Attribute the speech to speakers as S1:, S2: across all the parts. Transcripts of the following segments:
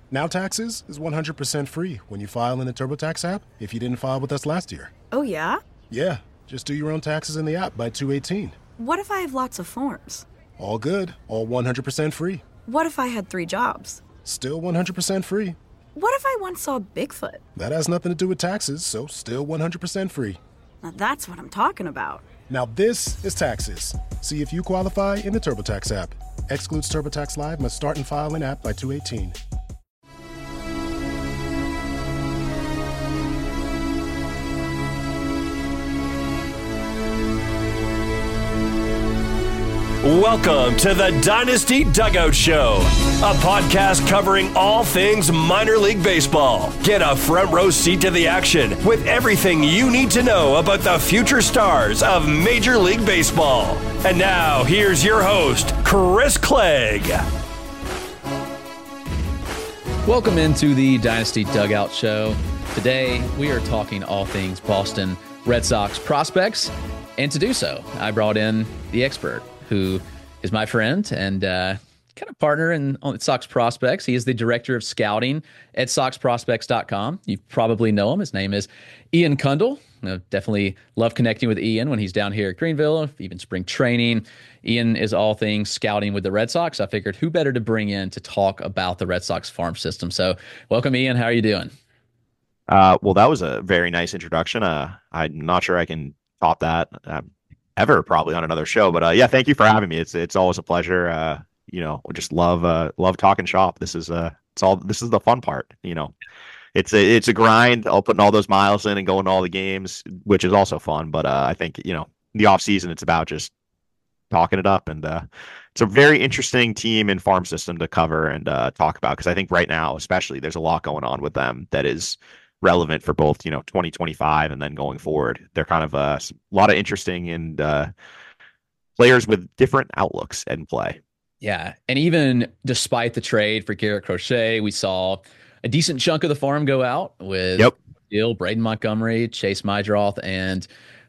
S1: Now Taxes is 100% free when you file in the TurboTax app if you didn't file with us last year.
S2: Oh, yeah?
S1: Yeah, just do your own taxes in the app by 2/18.
S2: What if I have lots of forms?
S1: All good, all 100% free.
S2: What if I had 3 jobs?
S1: Still 100% free.
S2: What if I once saw Bigfoot?
S1: That has nothing to do with taxes, so still 100% free.
S2: Now that's what I'm talking about.
S1: Now this is Taxes. See if you qualify in the TurboTax app. Excludes TurboTax Live, must start and file in app by 2/18.
S3: Welcome to the Dynasty Dugout Show, a podcast covering all things minor league baseball. Get a front row seat to the action with everything you need to know about the future stars of Major League Baseball. And now, here's your host, Chris Clegg.
S4: Welcome into the Dynasty Dugout Show. Today, we are talking all things Boston Red Sox prospects. And to do so, I brought in the expert, who is my friend and kind of partner on Sox Prospects. He is the director of scouting at SoxProspects.com. You probably know him. His name is Ian Cundall. Definitely love connecting with Ian when he's down here at Greenville, even spring training. Ian is all things scouting with the Red Sox. I figured who better to bring in to talk about the Red Sox farm system. So welcome, Ian. How are you doing?
S5: Well, that was a very nice introduction. I'm not sure I can top that. Ever probably on another show, but yeah, thank you for having me. It's always a pleasure. We just love talking shop. This is the fun part. It's a grind. I'll put all those miles in and going to all the games, which is also fun. But I think the off season, it's about just talking it up, and it's a very interesting team and farm system to cover and talk about, because I think right now, especially, there's a lot going on with them that is relevant for both 2025 and then going forward. They're kind of a lot of interesting and players with different outlooks and play.
S4: Yeah, and even despite the trade for Garrett Crochet, we saw a decent chunk of the farm go out with Braden Montgomery, Chase Mydroth, and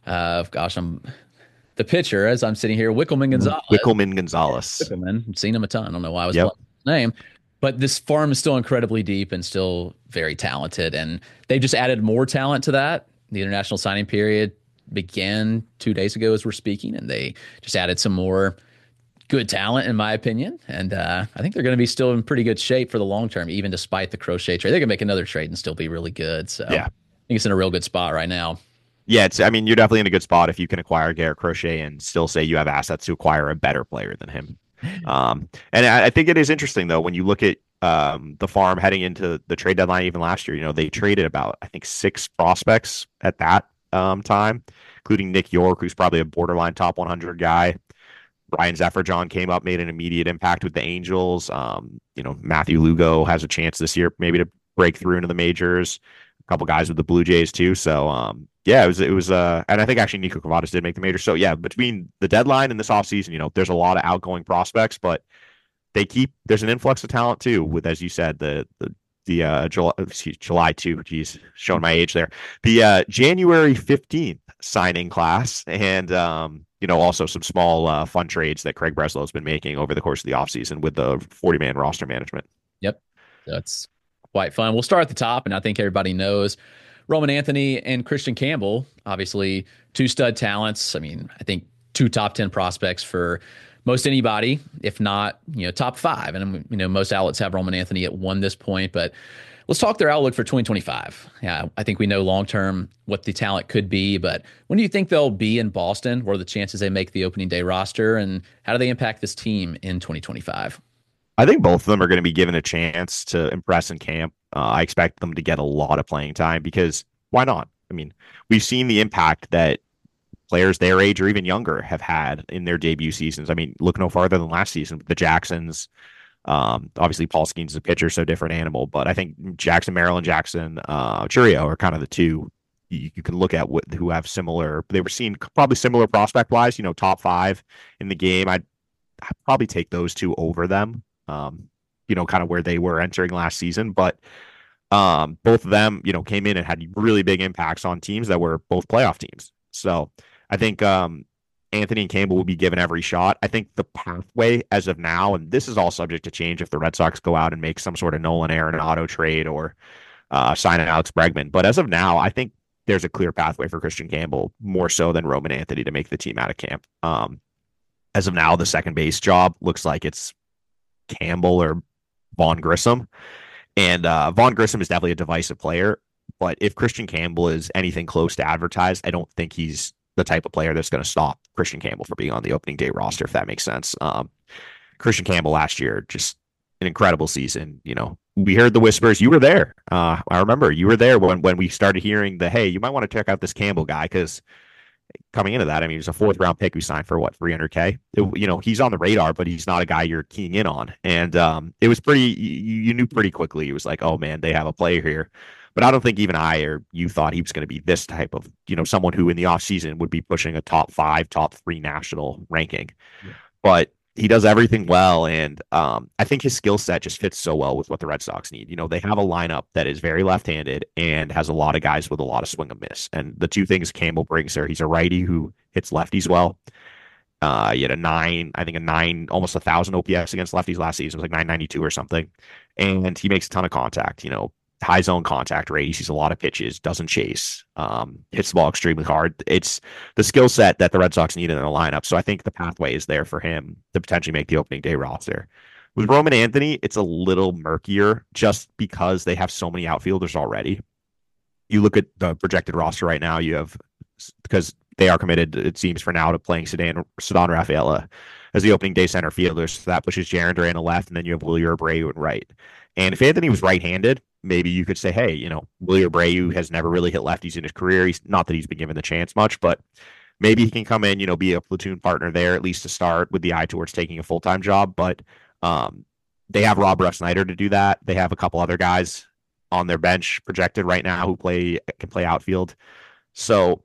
S4: the pitcher, as I'm sitting here, Wickelman Gonzalez. Wickelman, I've seen him a ton. I don't know why I was calling his name. But this farm is still incredibly deep and still very talented. And they just added more talent to that. The international signing period began 2 days ago as we're speaking, and they just added some more good talent, in my opinion. And I think they're going to be still in pretty good shape for the long term, even despite the Crochet trade. They can make another trade and still be really good. So yeah, I think it's in a real good spot right now.
S5: Yeah, you're definitely in a good spot if you can acquire Garrett Crochet and still say you have assets to acquire a better player than him. And I think it is interesting, though, when you look at the farm heading into the trade deadline. Even last year, they traded about, I think, 6 prospects at that time, including Nick York, who's probably a borderline top 100 guy. Ryan Zefferjon came up, made an immediate impact with the Angels. Matthew Lugo has a chance this year maybe to break through into the majors. A couple guys with the Blue Jays too. So yeah, it was and I think actually Nico Cavadas did make the major. So yeah, between the deadline and this offseason, there's a lot of outgoing prospects, but there's an influx of talent too, with, as you said, the July 2, showing my age there, the January 15th signing class, and also some small fun trades that Craig Breslow has been making over the course of the offseason with the 40-man roster management.
S4: Yep, that's quite fun. We'll start at the top, and I think everybody knows Roman Anthony and Christian Campbell, obviously 2 stud talents. I mean, I think 2 top 10 prospects for most anybody, if not, top 5. And, most outlets have Roman Anthony at 1 this point, but let's talk their outlook for 2025. Yeah, I think we know long-term what the talent could be, but when do you think they'll be in Boston? What are the chances they make the opening day roster, and how do they impact this team in 2025?
S5: I think both of them are going to be given a chance to impress in camp. I expect them to get a lot of playing time, because why not? I mean, we've seen the impact that players their age or even younger have had in their debut seasons. I mean, look no farther than last season, the Jacksons. Obviously, Paul Skeens is a pitcher, so different animal. But I think Jackson, Maryland, Jackson, Churio are kind of the 2 you can look at who have similar. They were seen probably similar prospect wise. Top 5 in the game. I'd probably take those 2 over them. Kind of where they were entering last season, but both of them, came in and had really big impacts on teams that were both playoff teams. So I think Anthony and Campbell will be given every shot. I think the pathway as of now, and this is all subject to change if the Red Sox go out and make some sort of Nolan Arenado trade or sign Alex Bregman. But as of now, I think there's a clear pathway for Christian Campbell, more so than Roman Anthony, to make the team out of camp. As of now, the second base job looks like it's Campbell or Vaughn Grissom. And Vaughn Grissom is definitely a divisive player. But if Christian Campbell is anything close to advertised, I don't think he's the type of player that's going to stop Christian Campbell from being on the opening day roster, if that makes sense. Christian Campbell last year, just an incredible season. We heard the whispers. You were there. I remember you were there when we started hearing hey, you might want to check out this Campbell guy, because coming into that, I mean, he's a 4th-round pick we signed for what, $300K. He's on the radar, but he's not a guy you're keying in on. And it was pretty. You knew pretty quickly. It was like, oh man, they have a player here. But I don't think even I or you thought he was going to be this type of, someone who in the offseason would be pushing a top 5, top 3 national ranking. Yeah. But he does everything well. And I think his skill set just fits so well with what the Red Sox need. They have a lineup that is very left-handed and has a lot of guys with a lot of swing and miss. And the two things Campbell brings there, he's a righty who hits lefties well. He had a 9, almost 1,000 OPS against lefties last season. It was like 992 or something. And he makes a ton of contact, high zone contact rate. He sees a lot of pitches, doesn't chase, hits the ball extremely hard. It's the skill set that the Red Sox need in their lineup. So I think the pathway is there for him to potentially make the opening day roster. With Roman Anthony, it's a little murkier just because they have so many outfielders already. You look at the projected roster right now, because they are committed, it seems for now, to playing Ceddanne Rafaela as the opening day center fielder. So that pushes Jarren Duran to left, and then you have Wilyer Abreu in right. And if Anthony was right-handed, maybe you could say, hey, Wilyer Abreu has never really hit lefties in his career. He's not that he's been given the chance much, but maybe he can come in, be a platoon partner there, at least to start, with the eye towards taking a full-time job. But they have Rob Refsnyder to do that. They have a couple other guys on their bench projected right now who can play outfield. So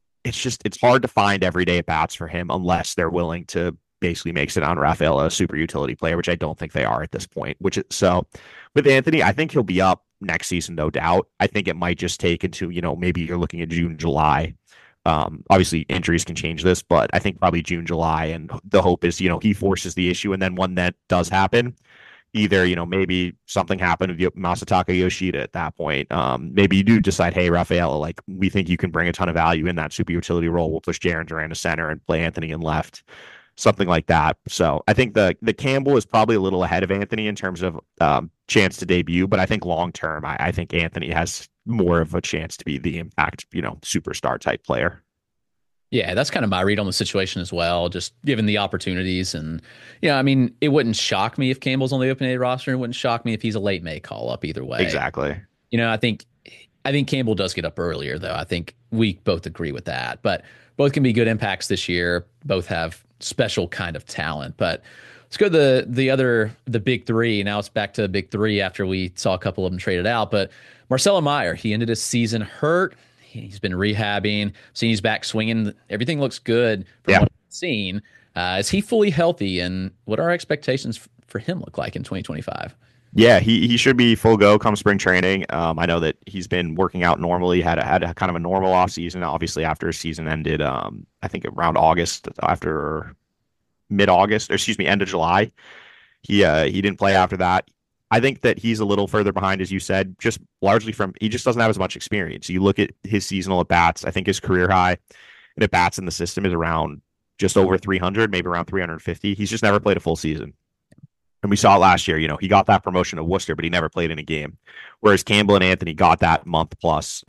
S5: it's hard to find everyday at-bats for him unless they're willing to basically make Ceddanne Rafaela a super utility player, which I don't think they are at this point. So with Anthony, I think he'll be up next season, no doubt. I think it might just take into, maybe you're looking at June, July. Obviously injuries can change this, but I think probably June, July. And the hope is, he forces the issue. And then when that does happen, either, maybe something happened with Masataka Yoshida at that point. Maybe you do decide, hey, Rafaela, we think you can bring a ton of value in that super utility role. We'll push Jarren Duran to center and play Anthony in left. Something like that. So I think the Campbell is probably a little ahead of Anthony in terms of chance to debut, but I think long term, I think Anthony has more of a chance to be the impact, superstar type player.
S4: Yeah, that's kind of my read on the situation as well, just given the opportunities. And, it wouldn't shock me if Campbell's on the opening day roster. It wouldn't shock me if he's a late May call up either way.
S5: Exactly.
S4: I think Campbell does get up earlier, though. I think we both agree with that. But both can be good impacts this year. Both have special kind of talent. But let's go to the big three. Now it's back to the big three after we saw a couple of them traded out. But Marcelo Meyer, he ended his season hurt. He's been rehabbing, seeing he's back swinging. Everything looks good from what I've seen. Is he fully healthy, and what are our expectations for him look like in 2025?
S5: Yeah, he should be full go come spring training. I know that he's been working out normally, had a kind of a normal off season. Obviously, after his season ended, I think around August, after mid-August, or excuse me, end of July, he didn't play after that. I think that he's a little further behind, as you said, just largely he just doesn't have as much experience. You look at his seasonal at bats. I think his career high in at bats in the system is around just over 300, maybe around 350. He's just never played a full season. And we saw it last year, he got that promotion to Worcester, but he never played in a game. Whereas Campbell and Anthony got that month plus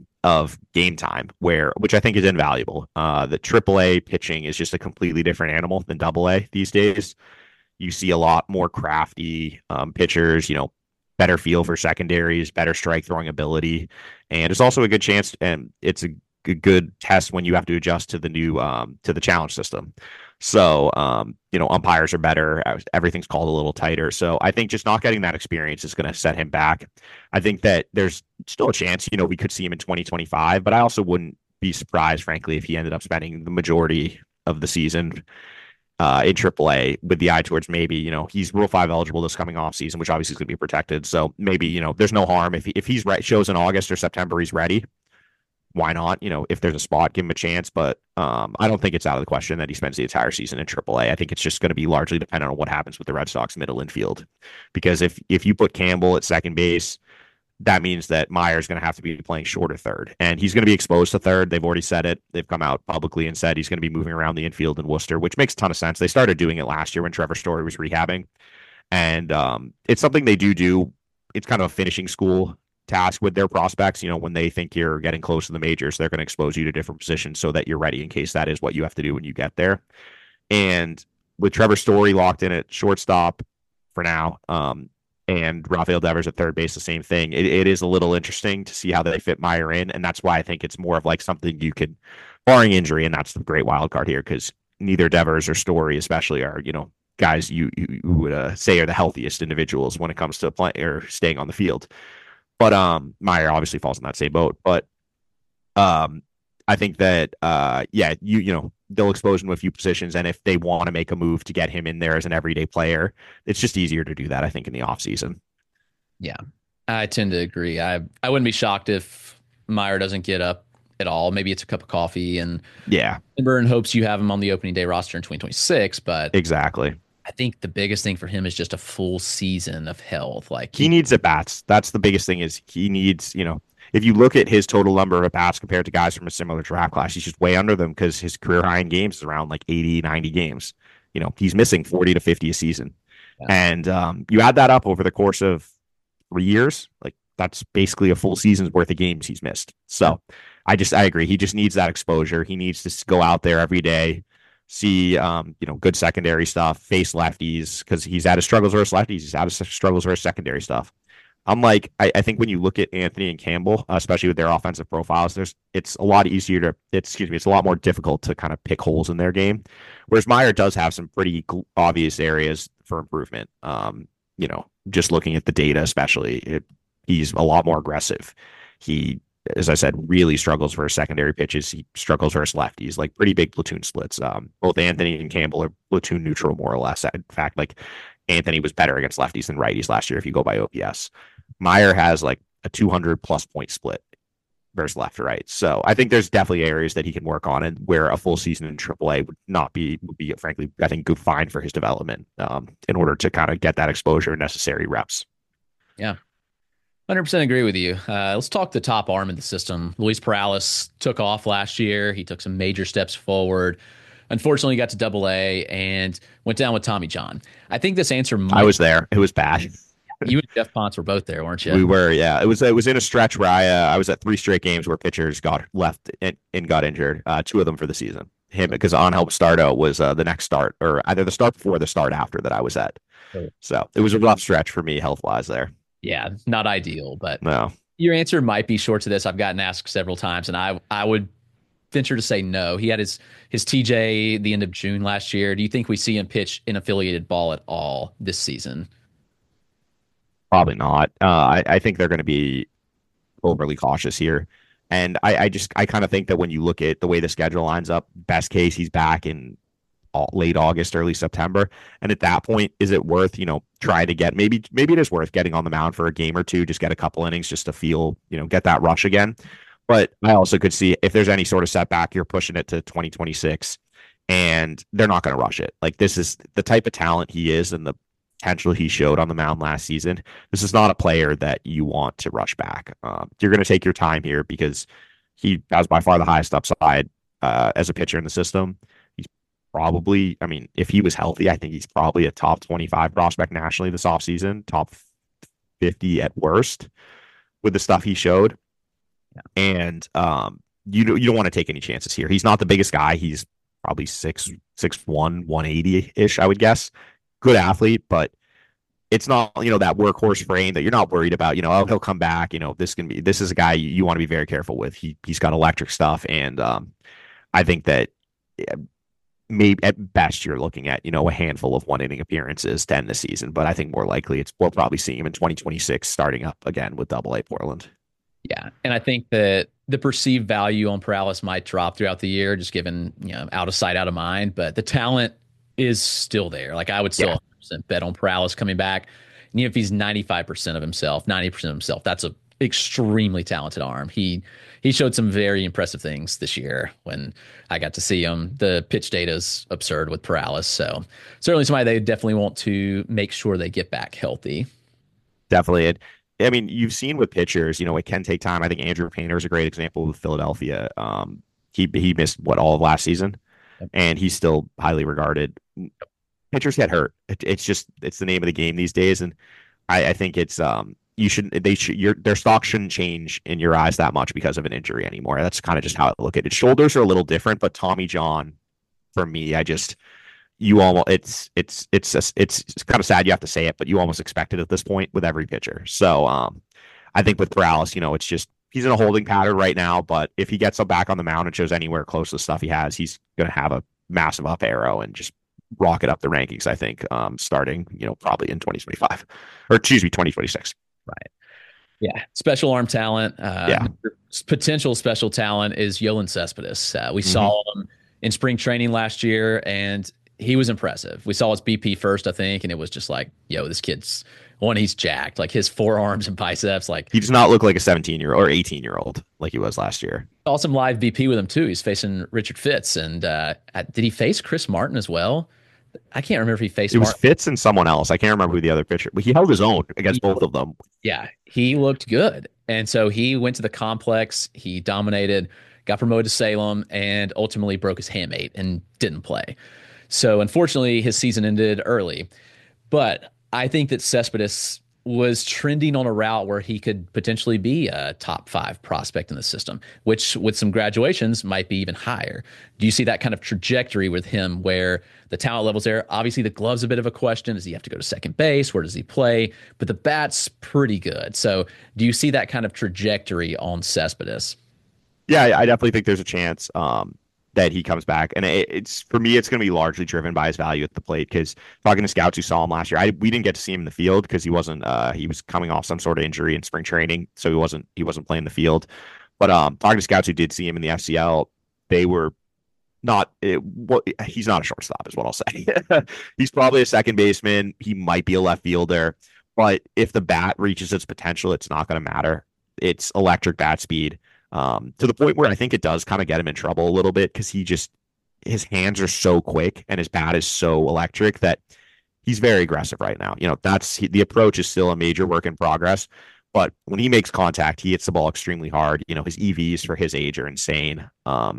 S5: of game time, which I think is invaluable. The AAA pitching is just a completely different animal than AA these days. You see a lot more crafty pitchers, better feel for secondaries, better strike throwing ability. And it's also a good chance, and it's a good test when you have to adjust to the new to the challenge system. So, umpires are better. Everything's called a little tighter. So I think just not getting that experience is going to set him back. I think that there's still a chance, we could see him in 2025, but I also wouldn't be surprised, frankly, if he ended up spending the majority of the season in AAA with the eye towards maybe, he's Rule 5 eligible this coming off season, which obviously is going to be protected. So maybe, there's no harm if he's right, shows in August or September, he's ready. why not? If there's a spot, give him a chance. But I don't think it's out of the question that he spends the entire season in AAA. I think it's just going to be largely dependent on what happens with the Red Sox middle infield. Because if you put Campbell at second base, that means that Meyer's going to have to be playing short or third. And he's going to be exposed to third. They've already said it. They've come out publicly and said he's going to be moving around the infield in Worcester, which makes a ton of sense. They started doing it last year when Trevor Story was rehabbing. And it's something they do. It's kind of a finishing school task with their prospects. When they think you're getting close to the majors, they're going to expose you to different positions so that you're ready in case that is what you have to do when you get there. And with Trevor Story locked in at shortstop for now, and Rafael Devers at third base, the same thing. It is a little interesting to see how they fit Meyer in, and that's why I think it's more of like something you could, barring injury, and that's the great wild card here, because neither Devers or Story especially are, guys you would say are the healthiest individuals when it comes to playing or staying on the field. But Meyer obviously falls in that same boat. But I think that they'll expose him to a few positions, and if they want to make a move to get him in there as an everyday player, it's just easier to do that, I think, in the offseason.
S4: Yeah, I tend to agree. I wouldn't be shocked if Meyer doesn't get up at all. Maybe it's a cup of coffee and Burn hopes you have him on the opening day roster in 2026. But
S5: exactly,
S4: I think the biggest thing for him is just a full season of health. Like
S5: he needs at bats. That's the biggest thing. Is he needs if you look at his total number of at-bats compared to guys from a similar draft class, he's just way under them because his career high in games is around like 80, 90 games. He's missing 40 to 50 a season. Yeah. And you add that up over the course of 3 years, like that's basically a full season's worth of games he's missed. So I agree. He just needs that exposure. He needs to go out there every day, see, good secondary stuff, face lefties, because he's had his struggles versus lefties. He's had his struggles versus secondary stuff. I think when you look at Anthony and Campbell, especially with their offensive profiles, it's a lot it's a lot more difficult to kind of pick holes in their game. Whereas Meyer does have some pretty obvious areas for improvement. Just looking at the data, especially, he's a lot more aggressive. He, as I said, really struggles versus secondary pitches. He struggles versus lefties, like pretty big platoon splits. Both Anthony and Campbell are platoon neutral, more or less. In fact, like Anthony was better against lefties than righties last year if you go by OPS. Meyer has like a 200 plus point split versus left to right. So I think there's definitely areas that he can work on, and where a full season in AAA would be frankly, I think, good fine for his development in order to kind of get that exposure and necessary reps.
S4: Yeah. 100% agree with you. Let's talk the top arm in the system. Luis Perales took off last year. He took some major steps forward. Unfortunately, got to Double-A and went down with Tommy John. I think this answer
S5: I was there. It was bad.
S4: You and Jeff Ponce were both there, weren't you?
S5: We were, yeah. It was in a stretch where I was at 3 straight games where pitchers got left and got injured. 2 of them for the season. Him, because Angel Bastardo was the next start, or either the start before or the start after that I was at. So it was a rough stretch for me health-wise there.
S4: Yeah, not ideal, but
S5: no.
S4: Your answer might be short to this. I've gotten asked several times, and I would venture to say no. He had his TJ the end of June last year. Do you think we see him pitch in affiliated ball at all this season?
S5: Probably not. I think they're going to be overly cautious here. And I kind of think that when you look at the way the schedule lines up, best case, he's back in late August, early September. And at that point, is it worth, trying to get, maybe it is worth getting on the mound for a game or two, just get a couple innings just to feel, get that rush again. But I also could see if there's any sort of setback, you're pushing it to 2026 and they're not going to rush it. Like, this is the type of talent he is and the potential he showed on the mound last season. This is not a player that you want to rush back. You're going to take your time here because he has by far the highest upside as a pitcher in the system. He's probably, if he was healthy, I think he's probably a top 25 prospect nationally this offseason, top 50 at worst with the stuff he showed. Yeah. And you don't want to take any chances here. He's not the biggest guy. He's probably 6'1", 180-ish, I would guess. Good athlete, but it's not, that workhorse frame that you're not worried about, he'll come back, this is a guy you want to be very careful with. He's got electric stuff. And I think that maybe at best you're looking at, a handful of 1-inning appearances to end the season, but I think more likely we'll probably see him in 2026 starting up again with Double-A Portland.
S4: Yeah. And I think that the perceived value on Perales might drop throughout the year, just given, out of sight, out of mind, but the talent is still there. Like, I would still 100% bet on Perales coming back. And even if he's 95% of himself, 90% of himself, that's a extremely talented arm. He showed some very impressive things this year when I got to see him. The pitch data is absurd with Paralis. So certainly somebody they definitely want to make sure they get back healthy.
S5: Definitely. I mean, you've seen with pitchers, it can take time. I think Andrew Painter is a great example with Philadelphia. He missed all of last season, and he's still highly regarded. Pitchers get hurt. It's the name of the game these days, and I think it's their stock shouldn't change in your eyes that much because of an injury anymore. That's kind of just how I look at it. Shoulders are a little different, but Tommy John, for me, it's kind of sad you have to say it, but you almost expect it at this point with every pitcher. So I think with Paralis, it's just he's in a holding pattern right now, but if he gets back on the mound and shows anywhere close to the stuff he has, he's going to have a massive up arrow and just rocket up the rankings, I think, starting, probably in 2025 or 2026.
S4: Right. Yeah. Special arm talent. Potential special talent is Yoenis Cespedes. We saw him in spring training last year, and he was impressive. We saw his BP first, I think, and it was just like, this kid's he's jacked. Like his forearms and biceps. Like
S5: he does not look like a 17-year-old or 18-year-old like he was last year.
S4: Saw some live BP with him too. He's facing Richard Fitz, and did he face Chris Martin as well? I can't remember if he faced.
S5: It was Fitz and someone else. I can't remember who the other pitcher, but he held his own against both of them.
S4: Yeah, he looked good, and so he went to the complex. He dominated, got promoted to Salem, and ultimately broke his hamate and didn't play. So unfortunately, his season ended early. But I think that Cespedes was trending on a route where he could potentially be a top 5 prospect in the system, which with some graduations might be even higher. Do you see that kind of trajectory with him where the talent level's there? Obviously, the glove's a bit of a question. Does he have to go to second base? Where does he play? But the bat's pretty good. So do you see that kind of trajectory on Cespedes?
S5: Yeah, I definitely think there's a chance that he comes back, and it's for me, it's going to be largely driven by his value at the plate. Because talking to scouts who saw him last year, we didn't get to see him in the field because he wasn't. He was coming off some sort of injury in spring training, so he wasn't playing the field. But talking to scouts who did see him in the FCL, they were not. He's not a shortstop, is what I'll say. He's probably a second baseman. He might be a left fielder, but if the bat reaches its potential, it's not going to matter. It's electric bat speed. To the point where I think it does kind of get him in trouble a little bit because his hands are so quick and his bat is so electric that he's very aggressive right now. The approach is still a major work in progress, but when he makes contact, he hits the ball extremely hard. His EVs for his age are insane.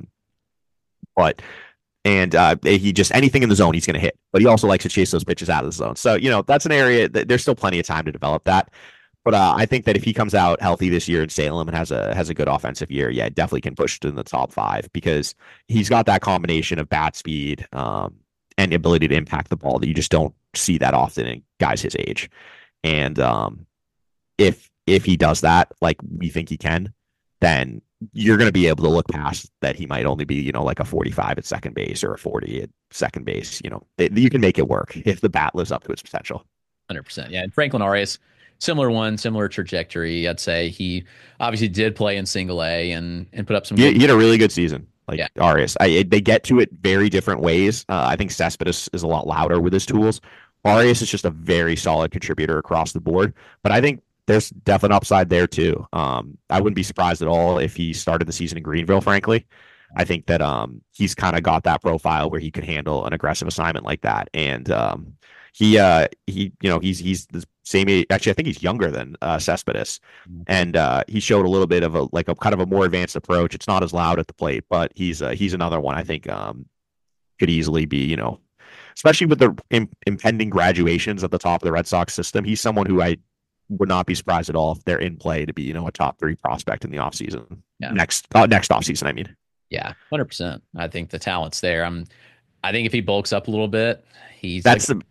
S5: He just anything in the zone he's going to hit, but he also likes to chase those pitches out of the zone. So, that's an area that there's still plenty of time to develop that. But I think that if he comes out healthy this year in Salem and has a good offensive year, yeah, definitely can push to the top 5 because he's got that combination of bat speed and the ability to impact the ball that you just don't see that often in guys his age. And if he does that, like we think he can, then you're going to be able to look past that he might only be, like a 45 at second base or a 40 at second base. You can make it work if the bat lives up to its potential.
S4: 100%. Yeah. And Franklin Arias, similar trajectory. I'd say he obviously did play in single A and put up some.
S5: He had a really good season. Arias, they get to it very different ways. I think Cespedes is a lot louder with his tools. Arias is just a very solid contributor across the board, but I think there's definite upside there too. I wouldn't be surprised at all if he started the season in Greenville. Frankly, I think that he's kind of got that profile where he could handle an aggressive assignment like that, and he's the same age. Actually, I think he's younger than Cespedes, and he showed a little bit of a kind of a more advanced approach. It's not as loud at the plate, but he's another one I think could easily be, especially with the impending graduations at the top of the Red Sox system. He's someone who I would not be surprised at all if they're in play to be, a top 3 prospect in the offseason. Yeah. Next offseason, I mean.
S4: Yeah, 100%. I think the talent's there. I think if he bulks up a little bit,
S5: the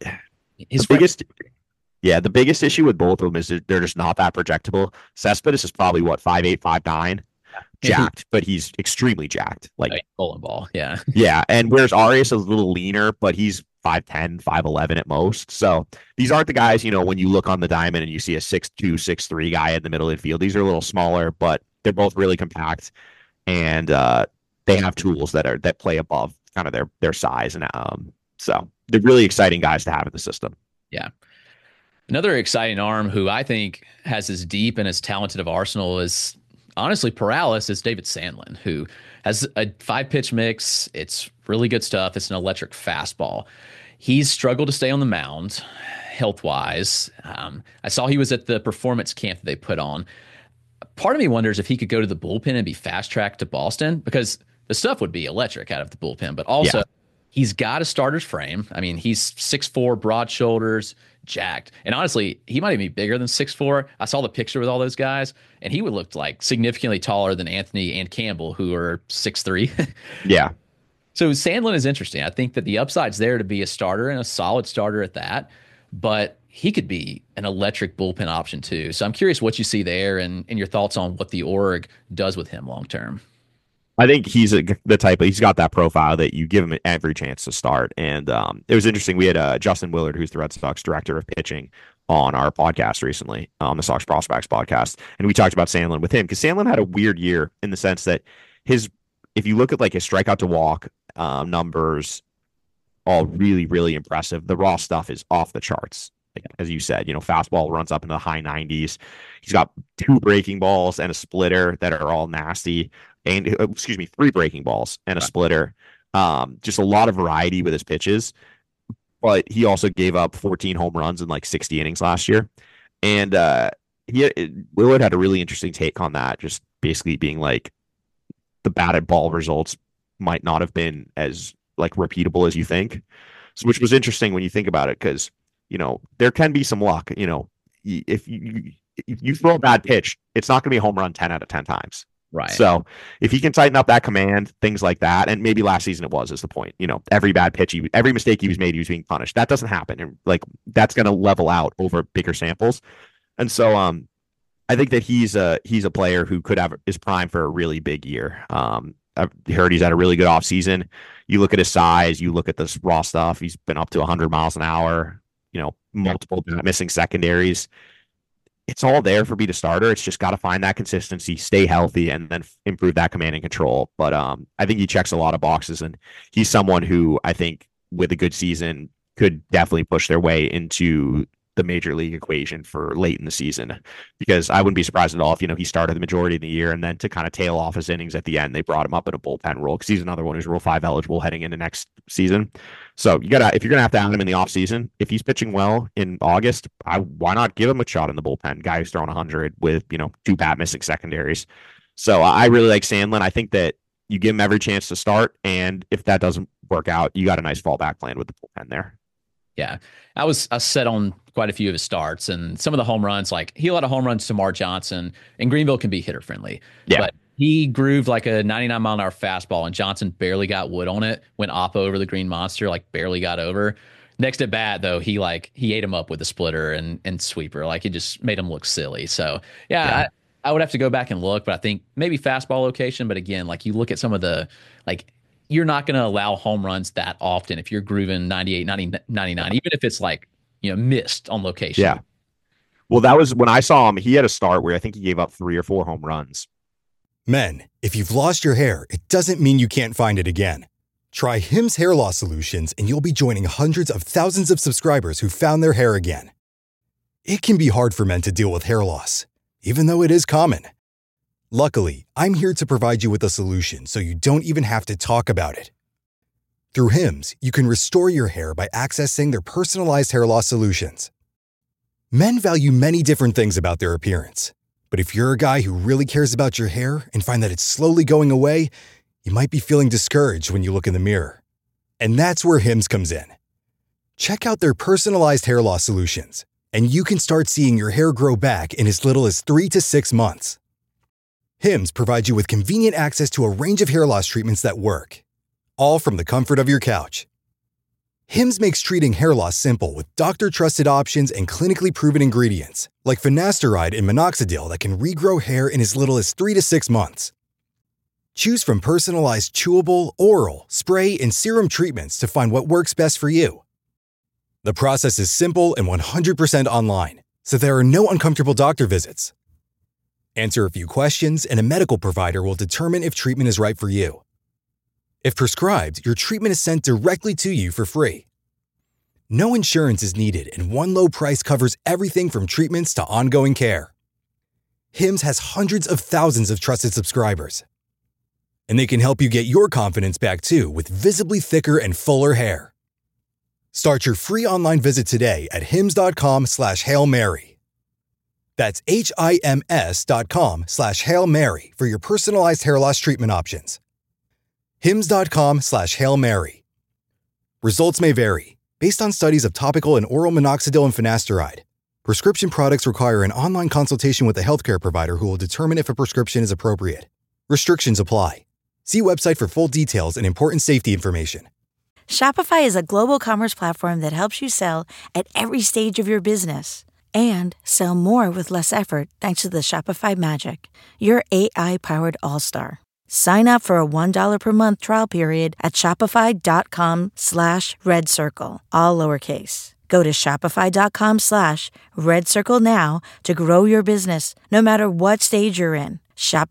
S5: biggest issue with both of them is that they're just not that projectable. Cespedes is probably 5'8", 5'9", jacked, but he's extremely jacked. Like
S4: bowling ball. Yeah.
S5: Yeah. And whereas Arias is a little leaner, but he's 5'10", 5'11" at most. So these aren't the guys, when you look on the diamond and you see a 6'2", 6'3" guy in the middle of the field. These are a little smaller, but they're both really compact, and they have tools that play above kind of their size, and so they're really exciting guys to have in the system.
S4: Yeah. Another exciting arm who I think has as deep and as talented of arsenal as honestly Paralis is David Sandlin, who has a 5-pitch mix. It's really good stuff. It's an electric fastball. He's struggled to stay on the mound health-wise. I saw he was at the performance camp that they put on. Part of me wonders if he could go to the bullpen and be fast-tracked to Boston, because the stuff would be electric out of the bullpen, but also he's got a starter's frame. I mean, he's 6'4", broad shoulders, jacked. And honestly, he might even be bigger than 6'4". I saw the picture with all those guys, and he would look like significantly taller than Anthony and Campbell, who are 6'3".
S5: Yeah.
S4: So Sandlin is interesting. I think that the upside's there to be a starter and a solid starter at that, but he could be an electric bullpen option too. So I'm curious what you see there and your thoughts on what the org does with him long term.
S5: I think he's the type he's got that profile that you give him every chance to start. And it was interesting. We had Justin Willard, who's the Red Sox director of pitching, on our podcast recently, on the Sox Prospects podcast. And we talked about Sandlin with him because Sandlin had a weird year in the sense that if you look at like his strikeout to walk numbers, all really, really impressive. The raw stuff is off the charts. As you said, fastball runs up into the high 90s. He's got 2 breaking balls and a splitter that are all nasty. And 3 breaking balls and a splitter. Just a lot of variety with his pitches. But he also gave up 14 home runs in like 60 innings last year. And Willard had a really interesting take on that, just basically being like the batted ball results might not have been as like repeatable as you think. So, which was interesting when you think about it, because there can be some luck. If you throw a bad pitch, it's not going to be a home run 10 out of 10 times.
S4: Right.
S5: So if he can tighten up that command, things like that, and maybe last season is the point. Every bad pitch, every mistake he was made, he was being punished. That doesn't happen, and like that's going to level out over bigger samples. And so, I think that he's a player who is primed for a really big year. I've heard he's had a really good offseason. You look at his size, you look at this raw stuff. He's been up to 100 miles an hour. Multiple missing secondaries. It's all there for being a starter. It's just got to find that consistency, stay healthy, and then improve that command and control. But I think he checks a lot of boxes, and he's someone who I think with a good season could definitely push their way into the major league equation for late in the season, because I wouldn't be surprised at all if he started the majority of the year, and then to kind of tail off his innings at the end, they brought him up in a bullpen role, because he's another one who's Rule 5 eligible heading into next season. So if you're gonna have to add him in the offseason, if he's pitching well in August, why not give him a shot in the bullpen? Guy who's throwing 100 with 2 bat missing secondaries. So I really like Sandlin. I think that you give him every chance to start, and if that doesn't work out, you got a nice fallback plan with the bullpen there.
S4: Yeah, I set on quite a few of his starts, and some of the home runs, like he allowed a home run to Mar Johnson, and Greenville can be hitter friendly. Yeah. But he grooved like a 99 mile an hour fastball, and Johnson barely got wood on it. Went oppo over the Green Monster, like barely got over. Next at bat, though, he ate him up with a splitter and sweeper. Like he just made him look silly. So yeah. I would have to go back and look, but I think maybe fastball location. But again, like you look at some of the you're not going to allow home runs that often if you're grooving 98, 90, 99, even if it's missed on location.
S5: Yeah. Well, that was when I saw him. He had a start where I think he gave up 3 or 4 home runs.
S6: Men, if you've lost your hair, it doesn't mean you can't find it again. Try Hims Hair Loss Solutions, and you'll be joining hundreds of thousands of subscribers who found their hair again. It can be hard for men to deal with hair loss, even though it is common. Luckily, I'm here to provide you with a solution so you don't even have to talk about it. Through Hims, you can restore your hair by accessing their personalized hair loss solutions. Men value many different things about their appearance, but if you're a guy who really cares about your hair and find that it's slowly going away, you might be feeling discouraged when you look in the mirror. And that's where Hims comes in. Check out their personalized hair loss solutions, and you can start seeing your hair grow back in as little as 3 to 6 months. Hims provides you with convenient access to a range of hair loss treatments that work, all from the comfort of your couch. Hims makes treating hair loss simple with doctor-trusted options and clinically proven ingredients, like finasteride and minoxidil that can regrow hair in as little as 3 to 6 months. Choose from personalized chewable, oral, spray, and serum treatments to find what works best for you. The process is simple and 100% online, so there are no uncomfortable doctor visits. Answer a few questions, and a medical provider will determine if treatment is right for you. If prescribed, your treatment is sent directly to you for free. No insurance is needed, and one low price covers everything from treatments to ongoing care. Hims has hundreds of thousands of trusted subscribers. And they can help you get your confidence back too with visibly thicker and fuller hair. Start your free online visit today at hims.com/Hail Mary. That's HIMS.com/Hail Mary for your personalized hair loss treatment options. hims.com/Hail Mary. Results may vary based on studies of topical and oral minoxidil and finasteride. Prescription products require an online consultation with a healthcare provider who will determine if a prescription is appropriate. Restrictions apply. See website for full details and important safety information.
S7: Shopify is a global commerce platform that helps you sell at every stage of your business and sell more with less effort thanks to the Shopify Magic, your AI-powered all-star. Sign up for a $1 per month trial period at shopify.com/redcircle, all lowercase. Go to shopify.com/redcircle now to grow your business, no matter what stage you're in.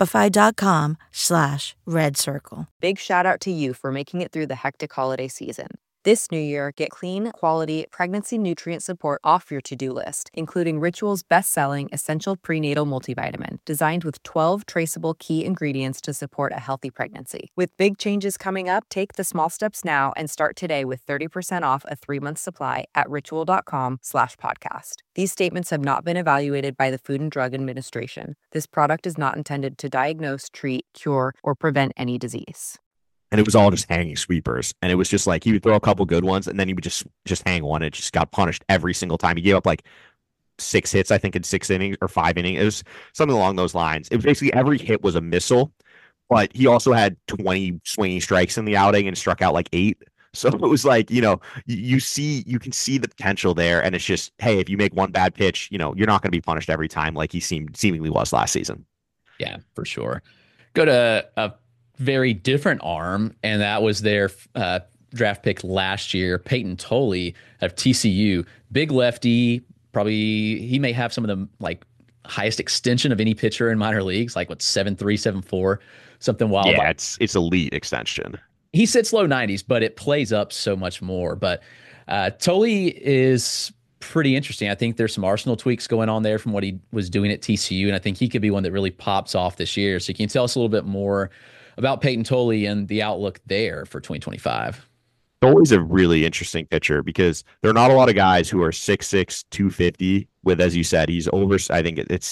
S7: Shopify.com/redcircle.
S8: Big shout out to you for making it through the hectic holiday season. This new year, get clean, quality, pregnancy nutrient support off your to-do list, including Ritual's best-selling Essential Prenatal Multivitamin, designed with 12 traceable key ingredients to support a healthy pregnancy. With big changes coming up, take the small steps now and start today with 30% off a 3-month supply at ritual.com/podcast. These statements have not been evaluated by the Food and Drug Administration. This product is not intended to diagnose, treat, cure, or prevent any disease.
S5: And it was all just hanging sweepers. And it was just like he would throw a couple good ones and then he would just hang one. It just got punished every single time. He gave up like 6 hits, I think, in 6 innings or 5 innings. It was something along those lines. It was basically every hit was a missile, but he also had 20 swinging strikes in the outing and struck out like 8. So it was like, you can see the potential there. And it's just, hey, if you make one bad pitch, you're not going to be punished every time like he seemingly was last season.
S4: Yeah, for sure. Go to a very different arm, and that was their draft pick last year, Peyton Tolley of TCU. Big lefty, probably he may have some of the highest extension of any pitcher in minor leagues, 7'3", 7'4", something wild.
S5: Yeah, it's elite extension.
S4: He sits low 90s, but it plays up so much more. But Tolley is pretty interesting. I think there's some arsenal tweaks going on there from what he was doing at TCU, and I think he could be one that really pops off this year. So can you tell us a little bit more about Peyton Tolley and the outlook there for 2025?
S5: Tolley's a really interesting pitcher because there are not a lot of guys who are 6'6", 250 with, as you said, he's over, I think it's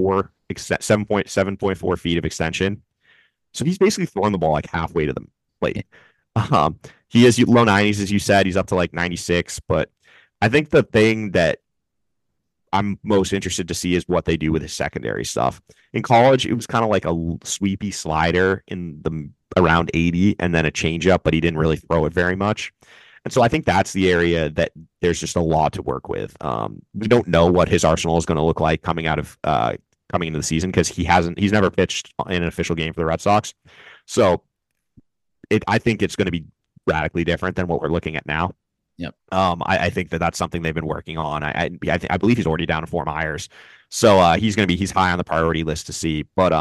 S5: 7.4 feet of extension. So he's basically throwing the ball like halfway to the plate. He is low 90s, as you said. He's up to 96. But I think the thing that I'm most interested to see is what they do with his secondary stuff. In college, it was kind of like a sweepy slider in the around 80 and then a changeup, but he didn't really throw it very much. And so I think that's the area that there's just a lot to work with. We don't know what his arsenal is going to look like coming into the season because he's never pitched in an official game for the Red Sox. So I think it's going to be radically different than what we're looking at now.
S4: Yep.
S5: I think that's something they've been working on. I believe he's already down to 4 Myers. So he's high on the priority list to see, but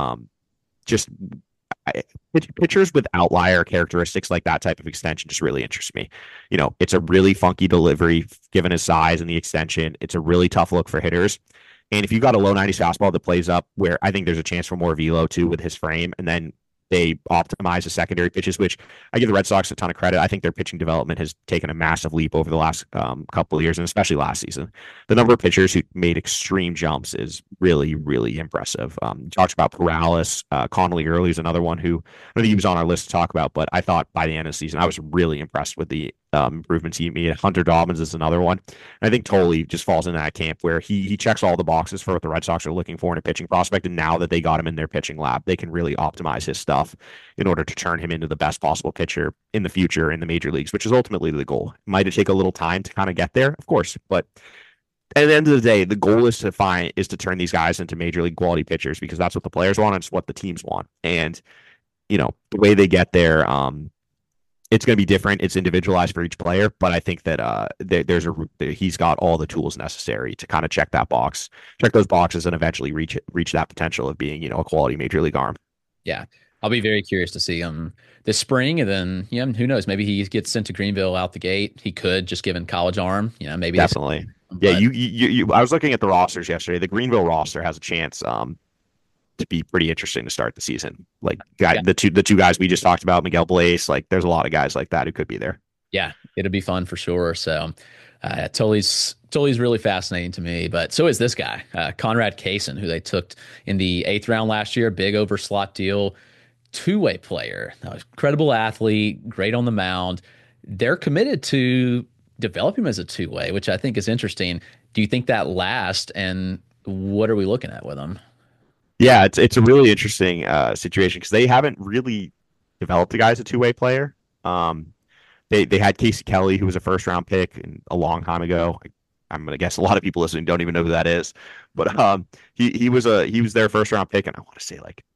S5: pitchers with outlier characteristics like that type of extension just really interests me. It's a really funky delivery given his size and the extension. It's a really tough look for hitters. And if you've got a low 90s fastball that plays up where I think there's a chance for more velo too with his frame, and then they optimize the secondary pitches, which I give the Red Sox a ton of credit. I think their pitching development has taken a massive leap over the last couple of years, and especially last season. The number of pitchers who made extreme jumps is really, really impressive. Talked about Perales. Connolly Early is another one who I don't think he was on our list to talk about, but I thought by the end of the season, I was really impressed with the improvements he made. Hunter Dobbins is another one. And I think Tolley just falls in that camp where he checks all the boxes for what the Red Sox are looking for in a pitching prospect. And now that they got him in their pitching lab, they can really optimize his stuff in order to turn him into the best possible pitcher in the future in the major leagues, which is ultimately the goal. It might take a little time to kind of get there, of course, but at the end of the day, the goal is to turn these guys into major league quality pitchers because that's what the players want and it's what the teams want. And the way they get there, it's going to be different. It's individualized for each player, but I think that he's got all the tools necessary to kind of check those boxes, and eventually reach that potential of being a quality major league arm.
S4: Yeah, I'll be very curious to see him this spring, and then who knows? Maybe he gets sent to Greenville out the gate. He could, just given college arm. Maybe
S5: Definitely. Yeah, you I was looking at the rosters yesterday. The Greenville roster has a chance to be pretty interesting to start the season. Like the two guys we just talked about, Miguel Blaze. Like there's a lot of guys like that who could be there.
S4: Yeah, it'll be fun for sure. So Tully's really fascinating to me, but so is this guy, Conrad Kaysen, who they took in the 8th round last year, big over slot deal, two-way player, incredible athlete, great on the mound. They're committed to develop him as a two-way, which I think is interesting. Do you think that lasts, and what are we looking at with him?
S5: Yeah, it's a really interesting situation because they haven't really developed a guy as a two-way player. They had Casey Kelly, who was a first-round pick a long time ago. I'm gonna guess a lot of people listening don't even know who that is, but he was their first-round pick, and I want to say like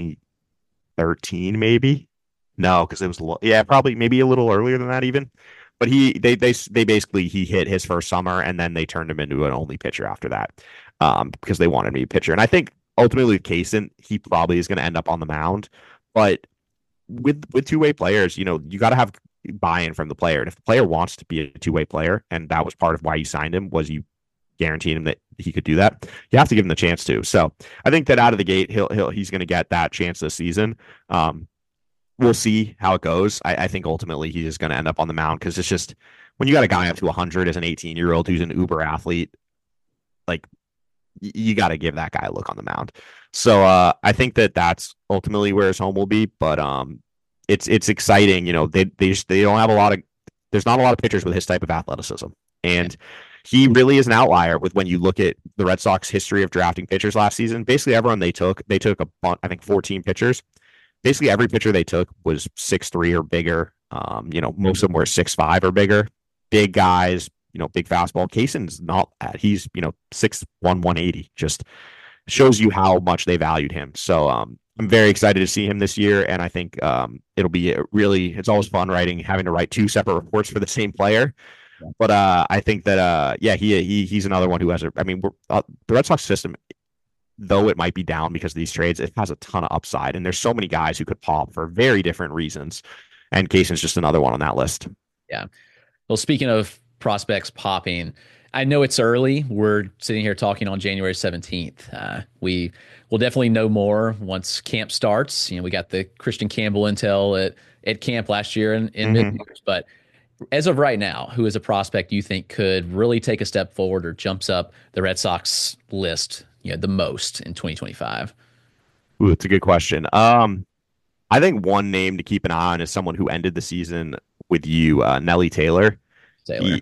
S5: 2013 maybe. No, because it was probably maybe a little earlier than that even. But they basically he hit his first summer, and then they turned him into an only pitcher after that because they wanted him to be a pitcher. And I think ultimately with Kaysen, he probably is going to end up on the mound. But with two-way players, you got to have buy-in from the player. And if the player wants to be a two-way player, and that was part of why you signed him, was you guaranteed him that he could do that, you have to give him the chance to. So I think that out of the gate, he's going to get that chance this season. We'll see how it goes. I think ultimately he's just going to end up on the mound because it's just when you got a guy up to 100 as an 18-year-old who's an uber athlete, like you got to give that guy a look on the mound. So I think that's ultimately where his home will be. But it's exciting. They don't have a lot of. There's not a lot of pitchers with his type of athleticism, and he really is an outlier. With when you look at the Red Sox history of drafting pitchers last season, basically everyone they took a bunch, I think 14 pitchers. Basically every pitcher they took was 6'3" or bigger. Most of them were 6'5" or bigger. Big guys, big fastball. Kaysen's not that. He's, 6'1", 180. Just shows you how much they valued him. So I'm very excited to see him this year, and I think it'll be it's always fun having to write two separate reports for the same player. But I think that he's another one who has the Red Sox system, though it might be down because of these trades, it has a ton of upside, and there's so many guys who could pop for very different reasons, and Kaysen's just another one on that list.
S4: Yeah. Well, speaking of prospects popping, I know it's early. We're sitting here talking on January 17th. We will definitely know more once camp starts. We got the Christian Campbell intel at camp last year in mid-March, but as of right now, who is a prospect you think could really take a step forward or jumps up the Red Sox list the most in 2025?
S5: Ooh, it's a good question. I think one name to keep an eye on is someone who ended the season with you, Nelly Taylor. He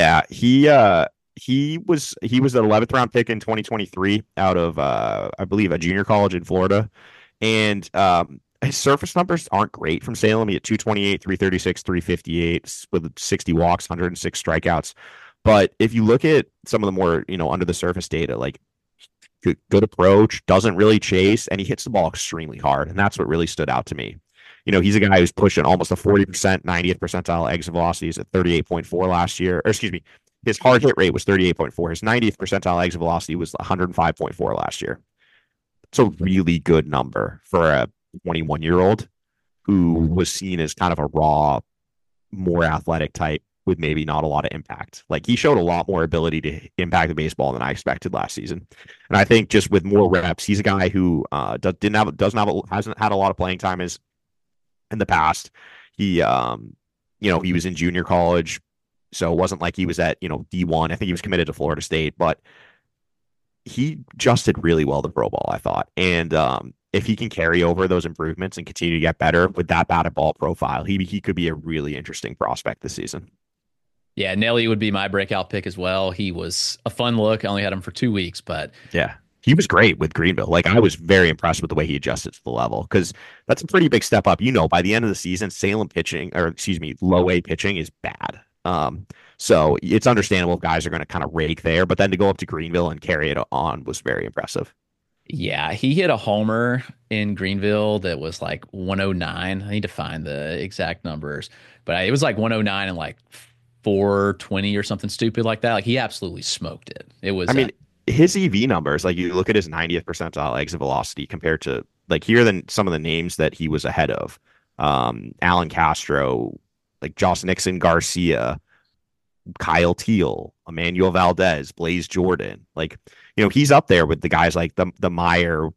S5: was an 11th round pick in 2023 out of I believe a junior college in Florida, and his surface numbers aren't great from Salem. He had 228, 336, 358 with 60 walks, 106 strikeouts. But if you look at some of the more under the surface data, like good approach, doesn't really chase, and he hits the ball extremely hard. And that's what really stood out to me. He's a guy who's pushing almost a 40%, 90th percentile exit velocities at 38.4 last year. Or excuse me, his hard hit rate was 38.4. His 90th percentile exit velocity was 105.4 last year. It's a really good number for a 21-year-old who was seen as kind of a raw, more athletic type with maybe not a lot of impact. Like he showed a lot more ability to impact the baseball than I expected last season. And I think just with more reps, he's a guy who hasn't had a lot of playing time as in the past. He he was in junior college, so it wasn't like he was at D1. I think he was committed to Florida State, but he just did really well the pro ball, I thought. And if he can carry over those improvements and continue to get better with that batted ball profile, he could be a really interesting prospect this season.
S4: Yeah, Nelly would be my breakout pick as well. He was a fun look. I only had him for 2 weeks, but
S5: yeah, he was great with Greenville. Like I was very impressed with the way he adjusted to the level because that's a pretty big step up. By the end of the season, Salem pitching, or excuse me, low A pitching is bad. So it's understandable if guys are going to kind of rake there, but then to go up to Greenville and carry it on was very impressive.
S4: Yeah, he hit a homer in Greenville that was like 109. I need to find the exact numbers, but it was like 109 and like 420 or something stupid like that. Like he absolutely smoked it. It was.
S5: His EV numbers, like you look at his 90th percentile exit velocity compared to Like here are some of the names that he was ahead of. Alan Castro, like Josh Nixon Garcia, Kyle Teal, Emmanuel Valdez, Blaze Jordan. Like, he's up there with the guys like the Meyer,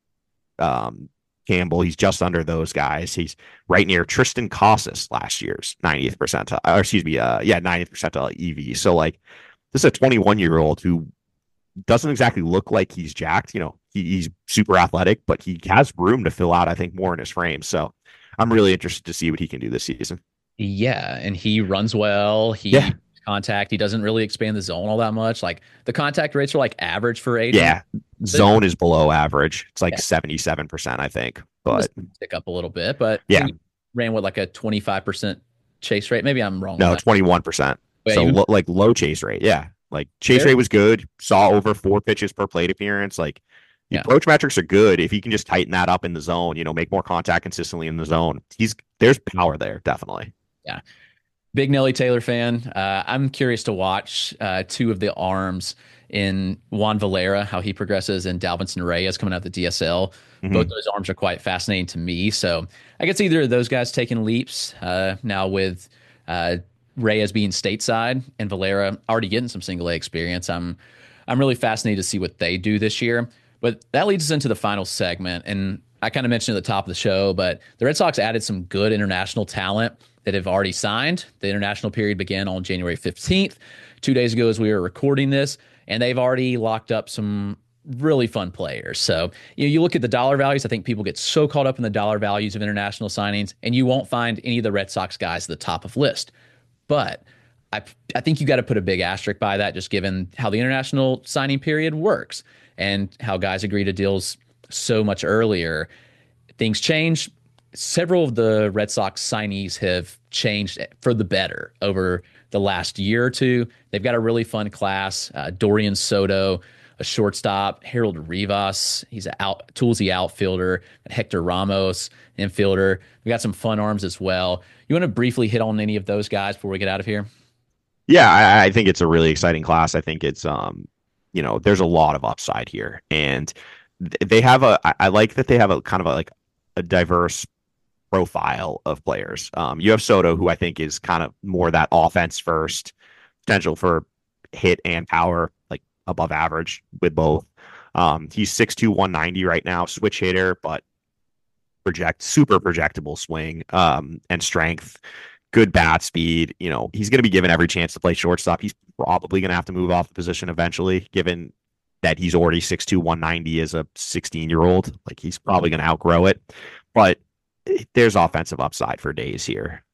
S5: Campbell. He's just under those guys. He's right near Tristan Casas last year's 90th percentile, or excuse me, 90th percentile EV. So like, this is a 21-year-old who doesn't exactly look like he's jacked. He's super athletic, but he has room to fill out, I think, more in his frame. So I'm really interested to see what he can do this season.
S4: Yeah, and he runs well. Contact. He doesn't really expand the zone all that much. Like the contact rates are like average for Aiden.
S5: Yeah, zone is below average. It's like 77%, I think. But
S4: tick up a little bit. But
S5: yeah,
S4: he ran with like a 25% chase rate. Maybe I'm wrong.
S5: No, 21%. So low chase rate. Yeah, like chase rate was good. Saw over 4 pitches per plate appearance. Like the approach metrics are good. If he can just tighten that up in the zone, make more contact consistently in the zone, there's power there, definitely.
S4: Yeah. Big Nelly Taylor fan. I'm curious to watch 2 of the arms in Juan Valera, how he progresses, and Dalvinson Reyes coming out the DSL. Mm-hmm. Both those arms are quite fascinating to me. So I guess either of those guys taking leaps now with Reyes being stateside and Valera already getting some single A experience. I'm really fascinated to see what they do this year. But that leads us into the final segment. And I kind of mentioned at the top of the show, but the Red Sox added some good international talent that have already signed. The international period began on January 15th, 2 days ago as we were recording this, and they've already locked up some really fun players. So you look at the dollar values. I think people get so caught up in the dollar values of international signings, and you won't find any of the Red Sox guys at the top of list. But I think you got to put a big asterisk by that, just given how the international signing period works and how guys agree to deals so much earlier. Things change. Several of the Red Sox signees have changed for the better over the last year or two. They've got a really fun class. Dorian Soto, a shortstop. Harold Rivas, he's a toolsy outfielder. Hector Ramos, infielder. We got some fun arms as well. You want to briefly hit on any of those guys before we get out of here?
S5: Yeah, I think it's a really exciting class. I think it's, there's a lot of upside here. And they have I like that they have a kind of a diverse profile of players. You have Soto, who I think is kind of more that offense first, potential for hit and power, like above average with both. He's 6'2", 190 right now, switch hitter, but super projectable swing and strength, good bat speed. He's going to be given every chance to play shortstop. He's probably going to have to move off the position eventually, given that he's already 6'2", 190 as a 16-year-old. Like he's probably going to outgrow it, but there's offensive upside for days here.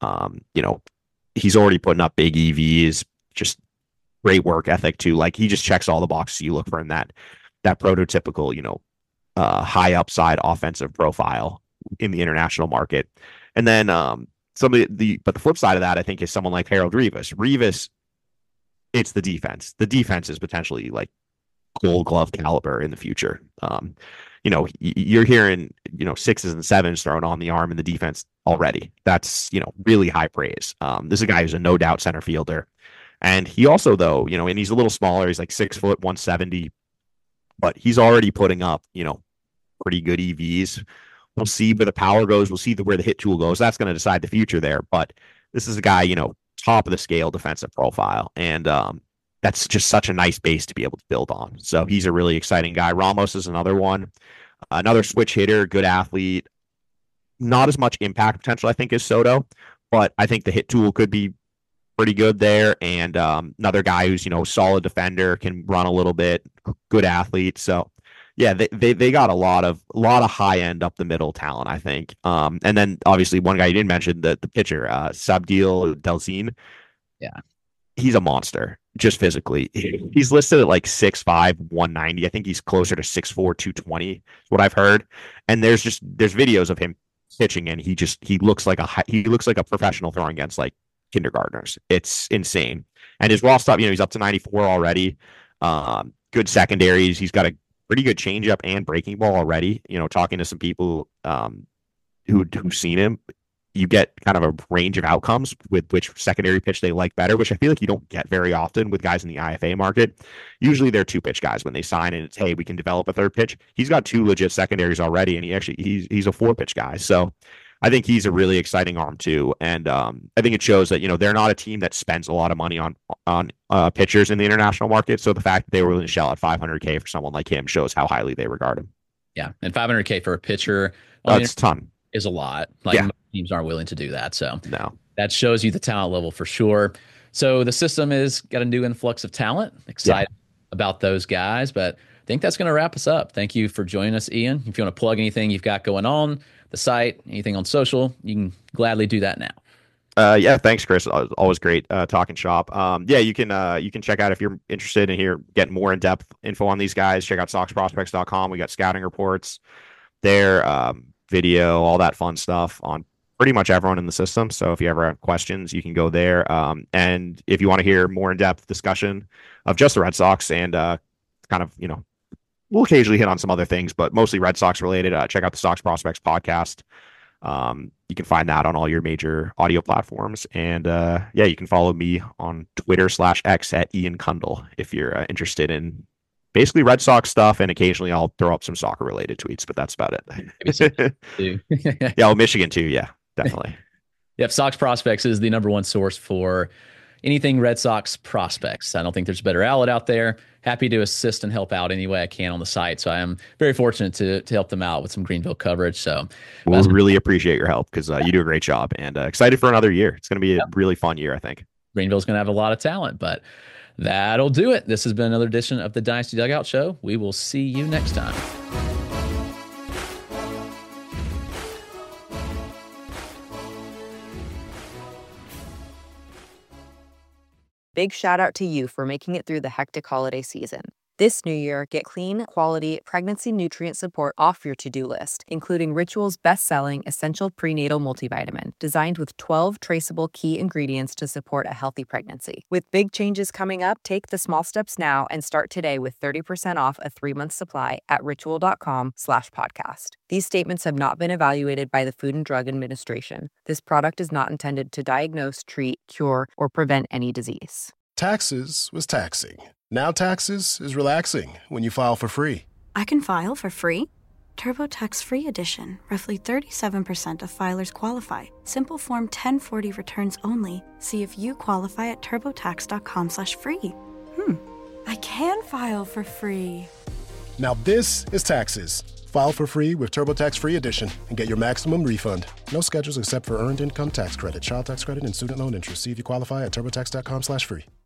S5: He's already putting up big EVs, just great work ethic too. Like he just checks all the boxes you look for in that prototypical, high upside offensive profile in the international market. And then but the flip side of that, I think, is someone like Harold Rivas. Rivas, it's the defense. The defense is potentially like Gold Glove caliber in the future. You're hearing, 6s and 7s thrown on the arm in the defense already. That's, really high praise. This is a guy who's a no doubt center fielder. And he also, though, and he's a little smaller. He's like 6 foot, 170, but he's already putting up, pretty good EVs. We'll see where the power goes. We'll see where the hit tool goes. That's going to decide the future there. But this is a guy, top of the scale defensive profile. And, that's just such a nice base to be able to build on. So he's a really exciting guy. Ramos is another one, another switch hitter, good athlete, not as much impact potential, I think, as Soto, but I think the hit tool could be pretty good there. And another guy who's, solid defender, can run a little bit, good athlete. So yeah, they got a lot of high end up the middle talent, I think. And then obviously one guy you didn't mention, the pitcher, Sabdil Delzine.
S4: Yeah.
S5: He's a monster, just physically. He's listed at like 6'5", 190. I think he's closer to 6'4", 220, is what I've heard. And there's videos of him pitching, and he looks like a professional throwing against like kindergartners. It's insane. And his raw stuff, he's up to 94 already. Good secondaries. He's got a pretty good changeup and breaking ball already. Talking to some people who've seen him, you get kind of a range of outcomes with which secondary pitch they like better, which I feel like you don't get very often with guys in the IFA market. Usually they're 2-pitch guys when they sign, and it's, hey, we can develop a third pitch. He's got 2 legit secondaries already, and he's a 4-pitch guy. So I think he's a really exciting arm too. And I think it shows that, they're not a team that spends a lot of money on pitchers in the international market. So the fact that they were willing to shell out $500K for someone like him shows how highly they regard him.
S4: Yeah. And $500K for a pitcher.
S5: That's a ton.
S4: Is a lot. Most teams aren't willing to do that. So
S5: no,
S4: that shows you the talent level for sure. So the system is got a new influx of talent. Excited about those guys, but I think that's going to wrap us up. Thank you for joining us, Ian. If you want to plug anything you've got going on, the site, anything on social, you can gladly do that now.
S5: Thanks, Chris. Always great talking shop. You can check out if you're interested in getting more in-depth info on these guys. Check out SoxProspects.com. We got scouting reports there. Video, all that fun stuff on pretty much everyone in the system. So if you ever have questions, you can go there. And if you want to hear more in-depth discussion of just the Red Sox and we'll occasionally hit on some other things, but mostly Red Sox related, check out the Sox Prospects podcast. You can find that on all your major audio platforms. And you can follow me on Twitter/X at Ian Kundle if you're interested in basically Red Sox stuff, and occasionally I'll throw up some soccer related tweets, but that's about it. Michigan too. Yeah, definitely.
S4: Yep. Sox Prospects is the number one source for anything Red Sox prospects. I don't think there's a better outlet out there. Happy to assist and help out any way I can on the site. So I am very fortunate to help them out with some Greenville coverage. So
S5: we'll really appreciate your help because you do a great job, and excited for another year. It's going to be a really fun year, I think.
S4: Greenville's going to have a lot of talent, but that'll do it. This has been another edition of the Dynasty Dugout Show. We will see you next time.
S8: Big shout out to you for making it through the hectic holiday season. This new year, get clean, quality, pregnancy nutrient support off your to-do list, including Ritual's best-selling Essential Prenatal Multivitamin, designed with 12 traceable key ingredients to support a healthy pregnancy. With big changes coming up, take the small steps now and start today with 30% off a 3-month supply at ritual.com/podcast. These statements have not been evaluated by the Food and Drug Administration. This product is not intended to diagnose, treat, cure, or prevent any disease.
S1: Taxes was taxing. Now taxes is relaxing when you file for free.
S2: I can file for free? TurboTax Free Edition. Roughly 37% of filers qualify. Simple Form 1040 returns only. See if you qualify at turbotax.com/free.
S9: I can file for free.
S1: Now this is taxes. File for free with TurboTax Free Edition and get your maximum refund. No schedules except for Earned Income Tax Credit, Child Tax Credit, and Student Loan Interest. See if you qualify at turbotax.com/free.